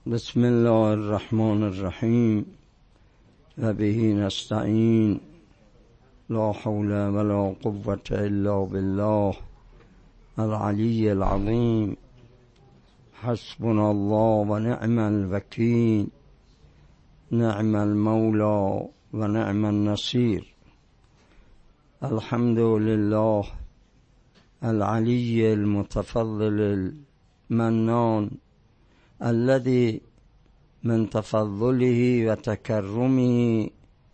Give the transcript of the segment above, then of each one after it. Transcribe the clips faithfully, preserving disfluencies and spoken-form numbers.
بسم الله الرحمن الرحیم و به نستعین لا حول ولا قوة الا بالله العلی العظیم حسبنا الله و نعم الوکیل نعم المولى و نعم النصیر الحمد لله العلی المتفضل المنان الذي من تفضله و تکرمه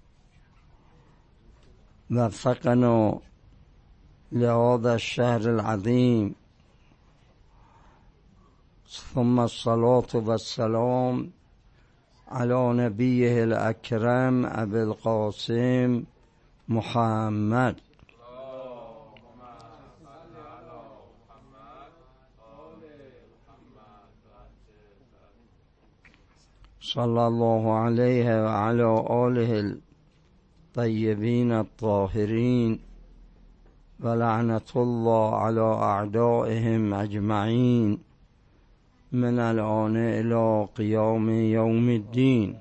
وفقنا لهذا الشهر العظيم، ثم الصلاة والسلام على نبيه الأكرم أبي القاسم محمد صلى الله عليه وعلى آله الطيبين الطاهرين ولعنة الله على أعدائهم أجمعين من الآن إلى قيام يوم الدين.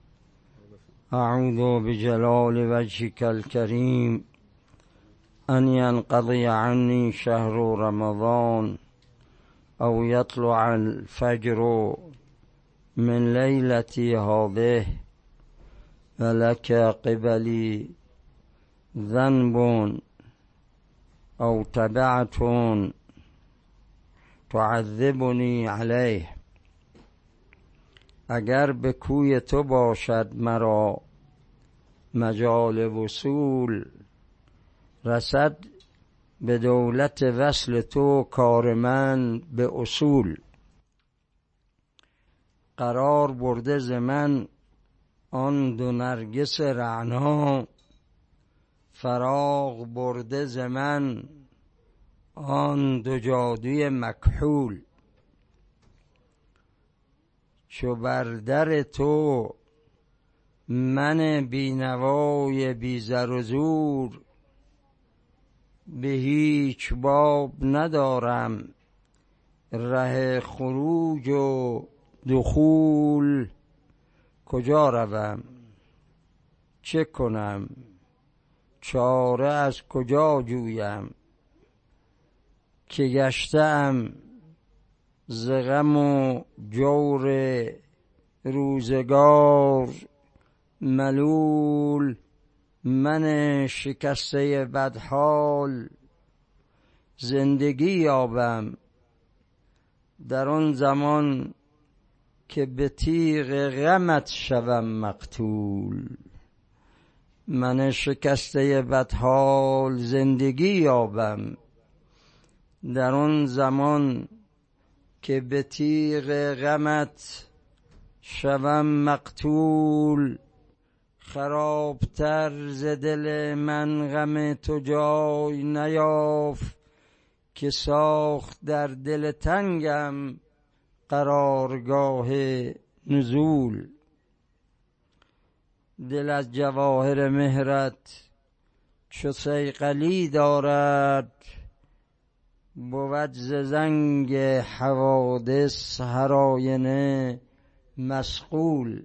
أعوذ بجلال وجهك الكريم أن ينقضي عني شهر رمضان أو يطلع الفجر من ليلتي هذه ولك قبلي ذنب أو تبعة تعذبني عليه. اگر به کوی تو باشد مرا مجال وصول، رسد به دولت وصل تو کار من به اصول. قرار برده ز من آن دو نرگس رعنا، فراغ برده ز من آن دو جادوی مکحول. چو بر در تو من بینوای بی زر و زور، به هیچ باب ندارم ره خروج و دخول. کجا روم چه کنم چاره از کجا جویم، که گشتم ز غم و جور روزگار ملول. من شکسته بدحال زندگی یابم در آن زمان که به تیغ غمت شوم مقتول. من شکسته بدحال زندگی یابم در آن زمان که به تیغ غمت شوم مقتول. خرابتر ز دل من غم تو جای نیافت، که ساخت در دل تنگم قرارگاه نزول. دل از جواهر مهرت چو صیقلی دارد، بود ز زنگ حوادث هر آینه مشغول.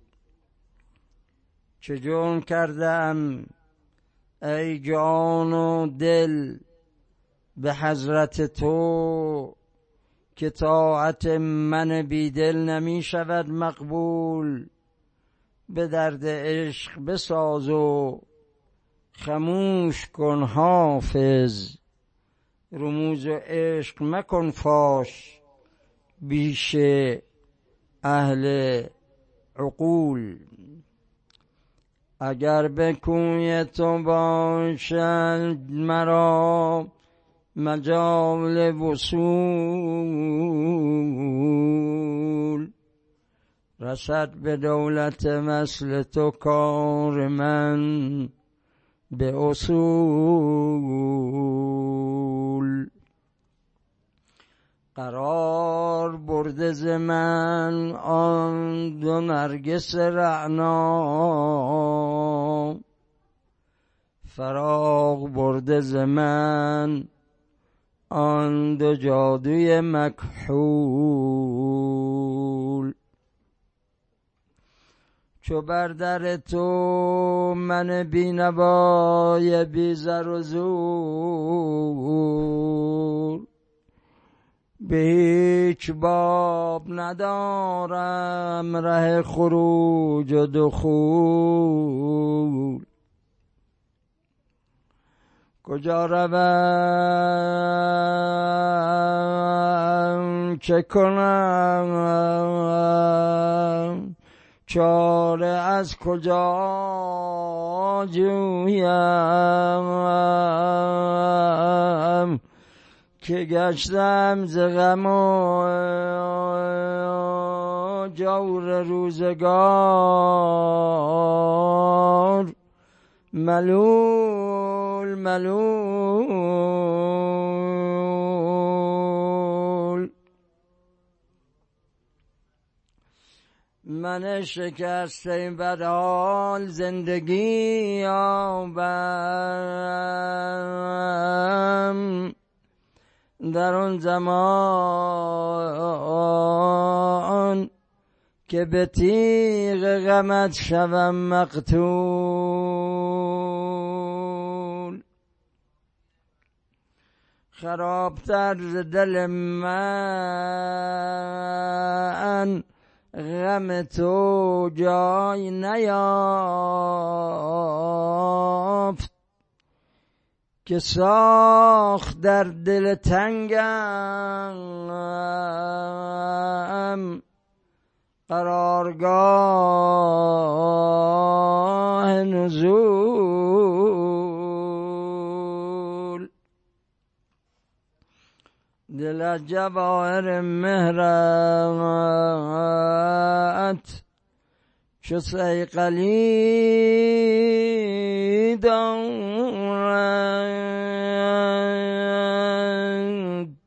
چه جرم کردم ای جان و دل به حضرت تو، که طاعت من بیدل نمی شود مقبول. به درد عشق بساز و خموش کن حافظ، رموز عشق مکن فاش بیش اهل عقول. اگر به کوی تو باشد مرا مجال وصول، رسد به دولت وصل تو کار من به اصول. قرار برده ز من آن دو نرگس رعنا، فراغ برده ز من آن دو جادوی مکحول. چو بر در تو من بینوای بی زر و زور، به هیچ باب ندارم ره خروج و دخول. کجا روم چه کنم، چاره از کجا جویم، که گشتم ز غم و جور روزگار ملول ملول. من شکسته بدحال زندگی یابم، در آن زمان که به تیغ غمت شوم مقتول. خرابتر ز دل من غم تو جای نیافت، که ساخت در دل تنگم قرارگاه نزول. دل از جواهر مهرت چو صیقلی دارد،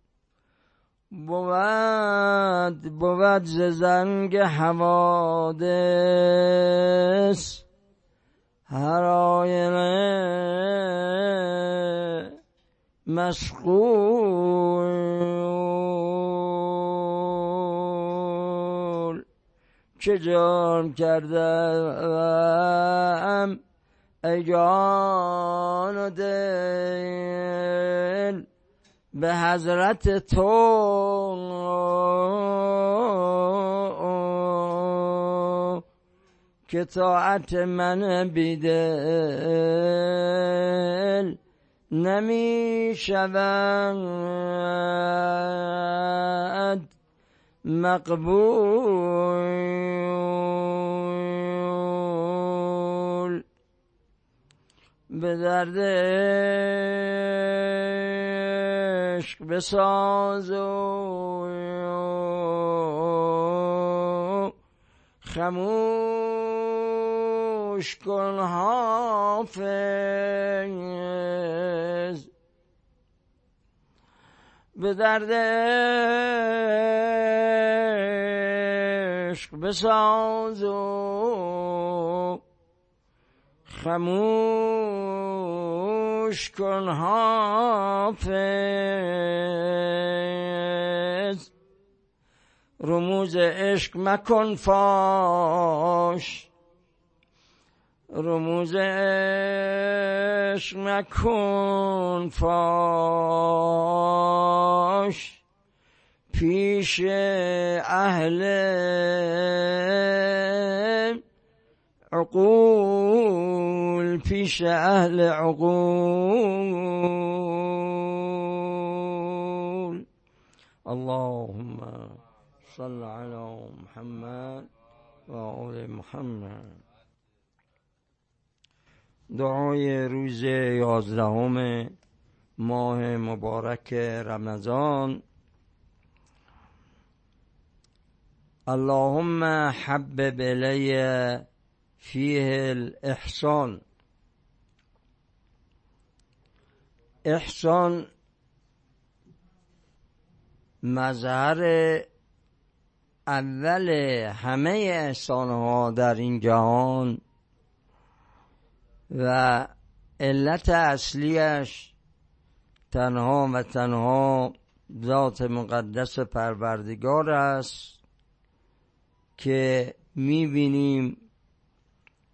بود بود ز زنگ حوادث هر آینه مشغول. چه جرم کردم ای جان و دل به حضرت تو، که طاعت من بیدل نمی شود مقبول. به درد عشق بساز و خموش کن حافظ. به درد عشق بساز و خموش کن حافظ. رموز عشق مکن فاش، رموز عشق مکن فاش، پیش اهل عقول، پیش اهل عقول. اللهم صل علی محمد و آل محمد. دعای روز یازدهم ماه مبارک رمضان. اللهم حبب الی فیه الاحسان. احسان مظهر اول همه احسانها در این جهان و علت اصلیش تنها و تنها ذات مقدس پروردگار است که می‌بینیم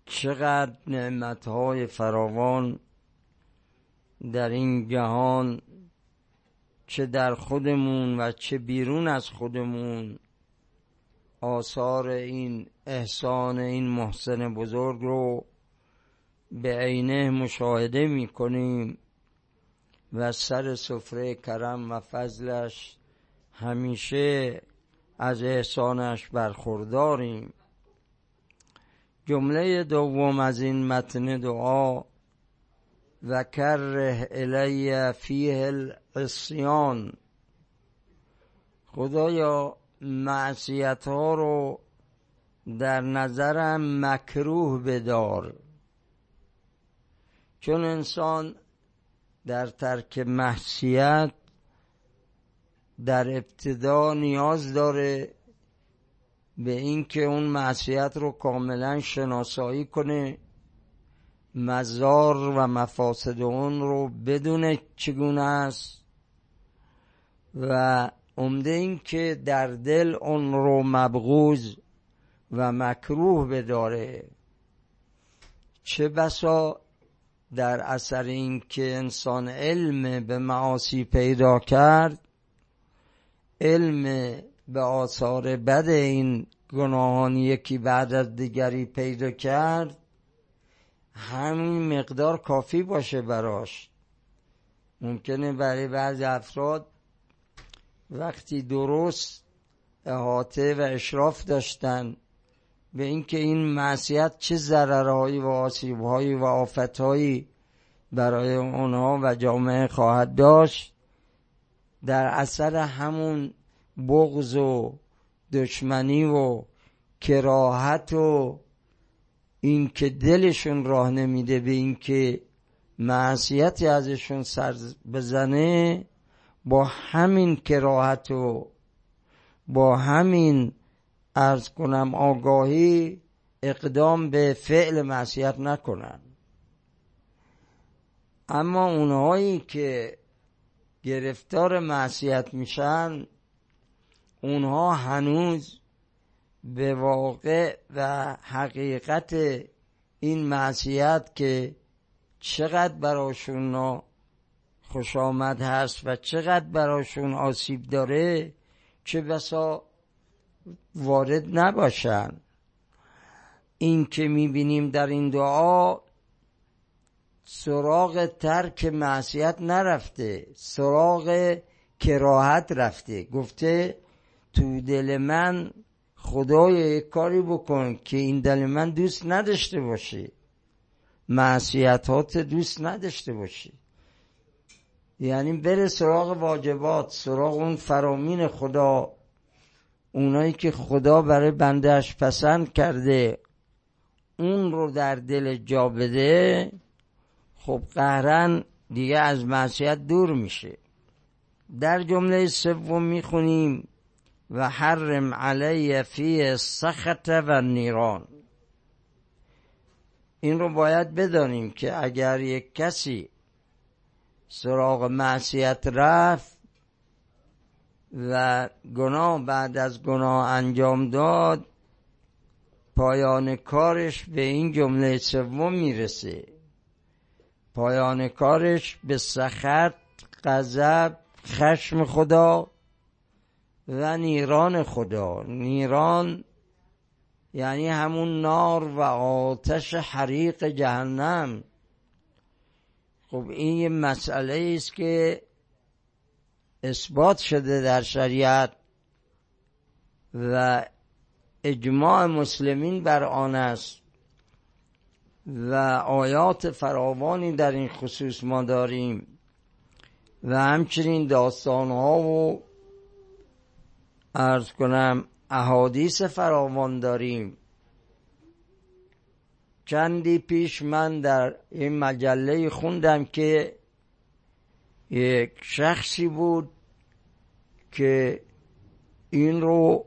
چقدر نعمتهای فراوان در این جهان، چه در خودمون و چه بیرون از خودمون، آثار این احسان این محسن بزرگ رو به عینه مشاهده می کنیم و سر سفره کرم و فضلش همیشه از احسانش برخورداریم. جمله دوم از این متن دعا: و کره الی فیه العصیان، خدایا معصیت ها رو در نظرم مکروه بدار. چون انسان در ترک معصیت در ابتدا نیاز داره به این که اون معصیت رو کاملا شناسایی کنه، مضار و مفاسد اون رو بدونه چگونه است و عمده این که در دل اون رو مبغوض و مکروه بداره. چه بسا در اثر این که انسان علم به معاصی پیدا کرد، علم به آثار بد این گناهان یکی بعد از دیگری پیدا کرد، همین مقدار کافی باشه براش. ممکنه برای بعضی افراد وقتی درست احاطه و اشراف داشتن به اینکه این معصیت چه ضررهایی و آسیبهایی و آفتهایی برای اونها و جامعه خواهد داشت، در اثر همون بغض و دشمنی و کراهت و این که دلشون راه نمیده به این که معصیتی ازشون سر بزنه، با همین کراهت و با همین عرض کنم آگاهی اقدام به فعل معصیت نکنن. اما اونهایی که گرفتار معصیت میشن، اونها هنوز به واقع و حقیقت این معصیت که چقدر براشون خوش آمد هست و چقدر براشون آسیب داره، چه بسا وارد نباشن. این که میبینیم در این دعا سراغ ترک معصیت نرفته، سراغ کراهت رفته. گفته تو دل من خدای کاری بکن که این دل من دوست نداشته باشی، معصیتات دوست نداشته باشی. یعنی بره سراغ واجبات، سراغ اون فرامین خدا، اونایی که خدا برای بندهش پسند کرده اون رو در دل جا بده. خب قهرن دیگه از معصیت دور میشه. در جمله سوم میخونیم و حرم علی فیه السخط و نیران. این رو باید بدانیم که اگر یک کسی سراغ معصیت رفت و گناه بعد از گناه انجام داد، پایان کارش به این جمله سوم میرسه. پایان کارش به سخط، غضب، خشم خدا و نیران خدا. نیران یعنی همون نار و آتش حریق جهنم. خب این یه مسئله است که اثبات شده در شریعت و اجماع مسلمین بر آن است و آیات فراوانی در این خصوص ما داریم و همچنین داستانها و عرض کنم احادیث فراوان داریم. چندی پیش من در این مجله خوندم که یک شخصی بود که این رو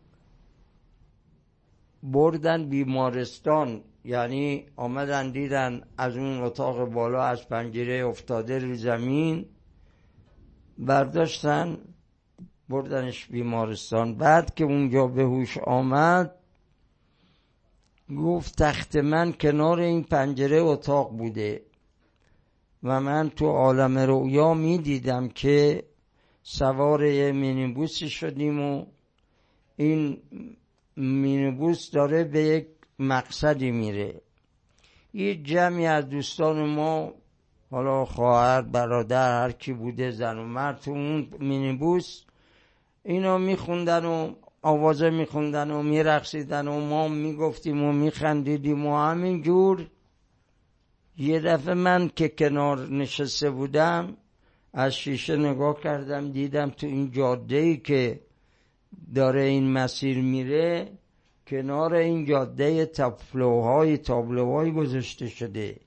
بردن بیمارستان، یعنی آمدن دیدن از اون اتاق بالا از پنجره افتاده رو زمین، برداشتن بردنش بیمارستان. بعد که اونجا به هوش آمد گفت تخت من کنار این پنجره اتاق بوده و من تو عالم رؤیا می دیدم که سوار یه مینیبوسی شدیم و این مینیبوس داره به یک مقصدی میره. یه جمعی از دوستان ما، حالا خواهر برادر هر کی بوده، زن و مرد، تو اون مینیبوس اینا میخوندن و آوازه میخوندن و میرقصیدن و ما میگفتیم و میخندیدیم و همین جور. یه دفعه من که کنار نشسته بودم از شیشه نگاه کردم، دیدم تو این جاده‌ای که داره این مسیر میره کنار این جاده تابلوهای تابلوهای گذاشته شده.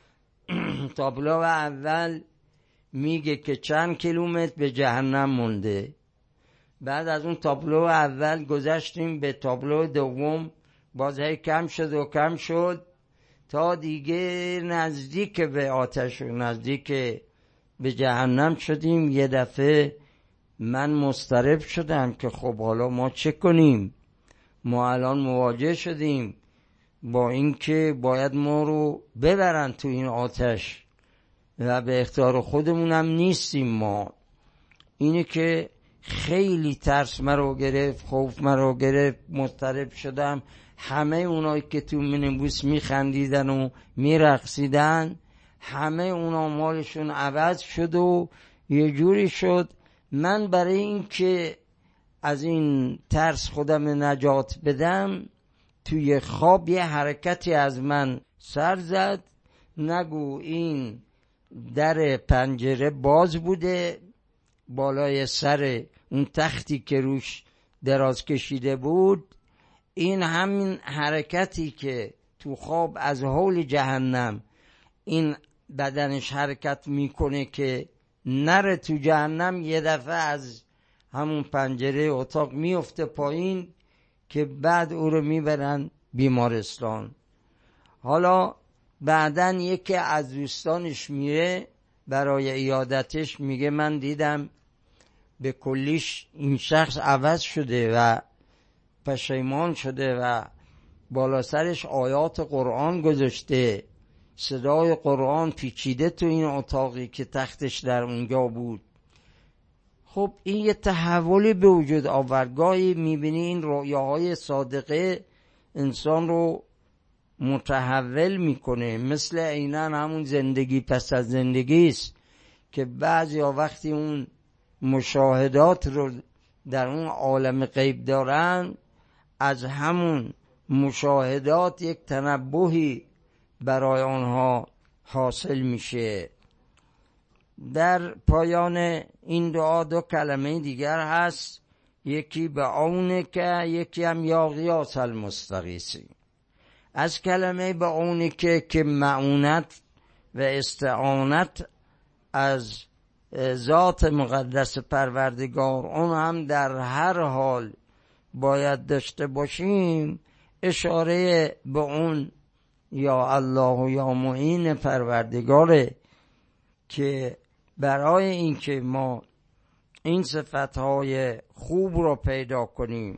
تابلو اول میگه که چند کیلومتر به جهنم مونده. بعد از اون تابلو اول گذشتیم به تابلو دوم، باز هی کم شد و کم شد تا دیگه نزدیک به آتش و نزدیک به جهنم شدیم. یه دفعه من مضطرب شدم که خب حالا ما چه کنیم؟ ما الان مواجه شدیم با اینکه باید ما رو ببرن تو این آتش و به اختیار خودمونم نیستیم. ما اینه که خیلی ترس مرا گرفت، خوف مرا گرفت، مضطرب شدم. همه اونایی که تو مینیبوس میخندیدن و میرقصیدن، همه اونا مالشون عوض شد و یه جوری شد. من برای این که از این ترس خودم نجات بدم، توی خواب یه حرکتی از من سر زد. نگو این در پنجره باز بوده، بالای سر اون تختی که روش دراز کشیده بود، این همین حرکتی که تو خواب از حول جهنم این بدنش حرکت میکنه که نره تو جهنم، یه دفعه از همون پنجره اتاق میفته پایین که بعد او رو میبرن بیمارستان. حالا بعدن یکی از دوستانش میره برای عیادتش، میگه من دیدم به کلیش این شخص عوض شده و پشیمان شده و بالا سرش آیات قرآن گذاشته، صدای قرآن پیچیده تو این اتاقی که تختش در اونجا بود. خب این یه تحولی به وجود آورد. گاهی میبینی این رؤیاهای صادقه انسان رو متحول میکنه، مثل عیناً همون زندگی پس از زندگی است که بعضیا وقتی اون مشاهدات رو در اون عالم غیب دارن، از همون مشاهدات یک تنبهی برای آنها حاصل میشه. در پایان این دعا دو کلمه دیگر هست، یکی به اونه که یکی هم یا غیاث المستغیثین. از کلمه به اونه که که معونت و استعانت از ذات مقدس پروردگار، اون هم در هر حال باید داشته باشیم، اشاره به اون یا الله و یا معین پروردگاره که برای اینکه ما این صفتهای خوب رو پیدا کنیم،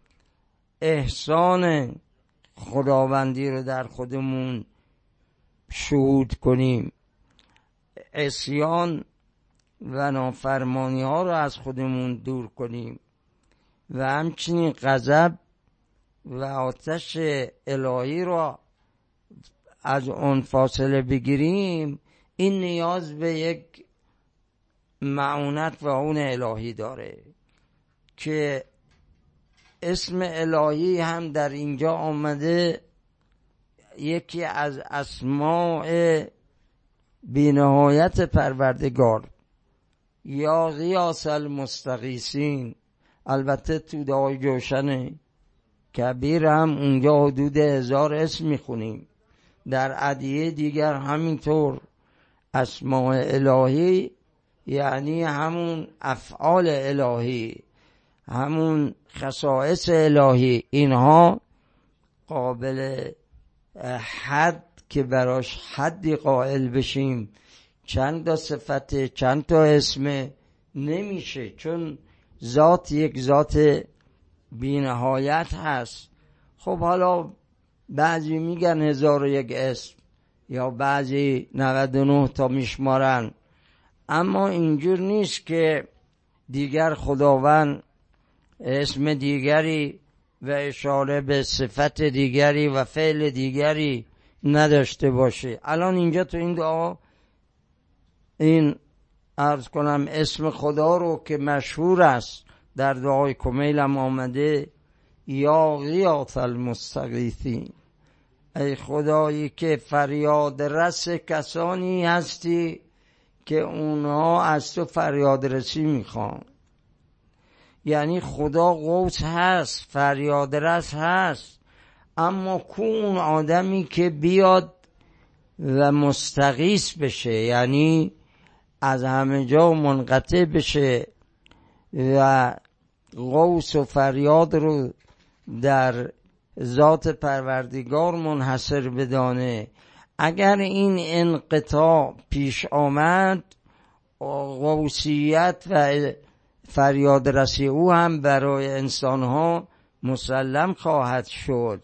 احسان خداوندی رو در خودمون شهود کنیم، عصیان و نافرمانی ها رو از خودمون دور کنیم و همچنین غضب و آتش الهی رو از اون فاصله بگیریم، این نیاز به یک معونت و اون الهی داره که اسم الهی هم در اینجا آمده. یکی از اسماء بی‌نهایت پروردگار یا غیاث المستغیثین، البته تو دعای جوشن کبیر هم اونجا حدود هزار اسم میخونیم، در ادعیه دیگر همینطور. اسماء الهی یعنی همون افعال الهی، همون خصائص الهی، اینها قابل حد که براش حدی قائل بشیم چند تا صفت چند تا اسم نمیشه، چون ذات یک ذات بی نهایت هست. خب حالا بعضی میگن هزار و یک اسم یا بعضی نود و نه تا میشمارن، اما اینجور نیست که دیگر خداوند اسم دیگری و اشاره به صفت دیگری و فعل دیگری نداشته باشه. الان اینجا تو این دعا این عرض کنم اسم خدا رو که مشهور است در دعای کمیل هم آمده، یا غیاث المستغیثین، ای خدایی که فریاد رس کسانی هستی که اونها از تو فریاد رسی میخوان. یعنی خدا غوث هست، فریاد رس هست، اما کو اون آدمی که بیاد و مستغیث بشه، یعنی از همه جا منقطع بشه و غوث و فریاد رو در ذات پروردگار منحصر بدانه. اگر این انقطاع پیش آمد، غوثیت و فریاد رسی او هم برای انسانها مسلم خواهد شد.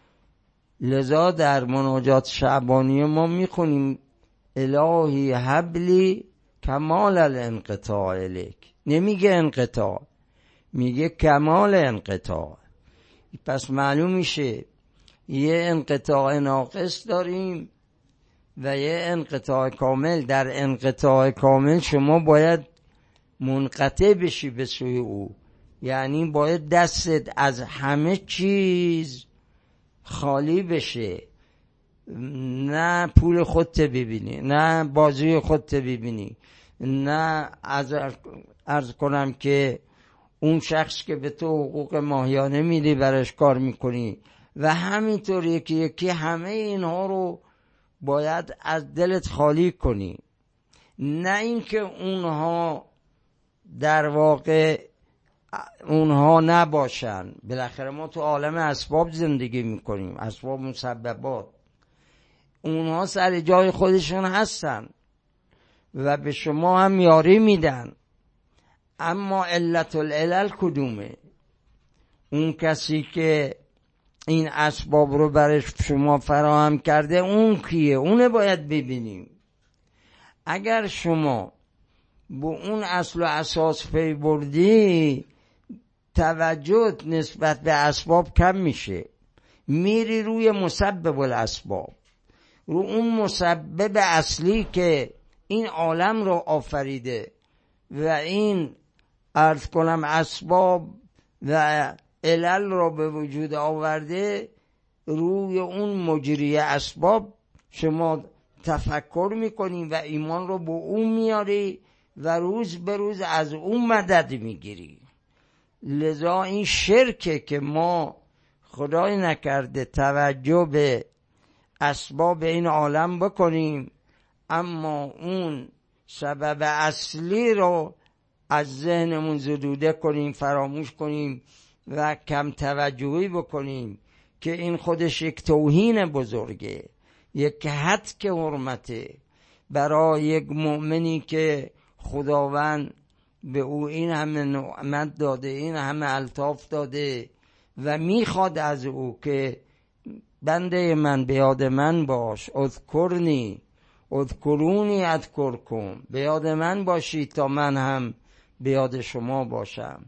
لذا در مناجات شعبانی ما میخونیم الهی حبلی کمال الانقطاع الیک. نمیگه انقطاع، میگه کمال انقطاع. پس معلوم میشه یه انقطاع ناقص داریم و یه انقطاع کامل. در انقطاع کامل شما باید منقطع بشی به سوی او، یعنی باید دستت از همه چیز خالی بشه، نه پول خودت ببینی، نه بازوی خودت ببینی، نه از عرض کنم که اون شخص که به تو حقوق ماهیانه میدی برش کار میکنی و همینطور یکی یکی همه اینها رو باید از دلت خالی کنی. نه اینکه اونها در واقع اونها نباشن. بالاخره ما تو عالم اسباب زندگی میکنیم، اسباب مسببات، اونها سر جای خودشون هستن و به شما هم یاری میدن، اما علت العلل کدومه؟ اون کسی که این اسباب رو برش شما فراهم کرده اون کیه؟ اونه باید ببینیم. اگر شما با اون اصل و اساس پی بردی، توجه نسبت به اسباب کم میشه، میری روی مسبب الاسباب، رو اون مسبب اصلی که این عالم رو آفریده و این عرض کنم اسباب و علل رو به وجود آورده. روی اون مجری اسباب شما تفکر میکنی و ایمان رو به اون میاری و روز به روز از اون مدد میگیری. لذا این شرکه که ما خدای نکرده توجه به اسباب این عالم بکنیم، اما اون سبب اصلی رو از ذهنمون زدوده کنیم، فراموش کنیم و کم توجهی بکنیم که این خودش یک توهین بزرگه، یک هتک حرمته برای یک مؤمنی که خداوند به او این همه نعمت داده، این همه الطاف داده و میخواد از او که بنده من به یاد من باش، اذکرنی اذکرونی اذکرکم، به یاد من باشید تا من هم به یاد شما باشم.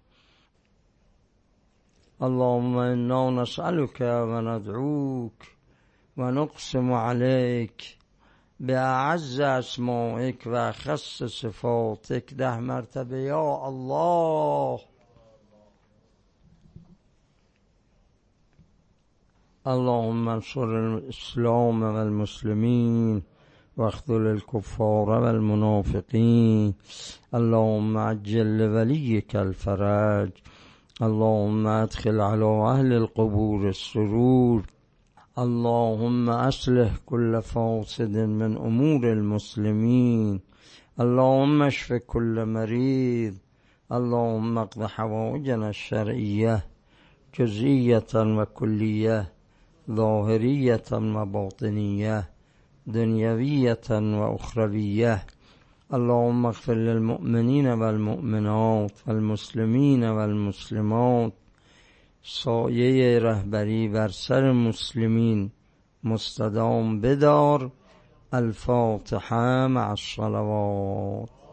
اللهم انا نسألك و ندعوك و نقسم عليك باعز اسمائك و اخص صفاتك ده مرتبه یا الله. اللهم انصر الاسلام والمسلمين واخذل الكفار والمنافقين. اللهم عجل لوليك الفرج. اللهم ادخل على اهل القبور السرور. اللهم اصلح كل فاسد من امور المسلمين. اللهم اشف كل مريض. اللهم اقض حوائجنا الشرعية جزئية وكلية، ظاهرية وباطنية، دنيوية وأخروية. اللهم اغفر للمؤمنين والمؤمنات والمسلمين والمسلمات، سایه رهبری بر سر مسلمین مستدام بدار. الفاتحه مع الصلوات.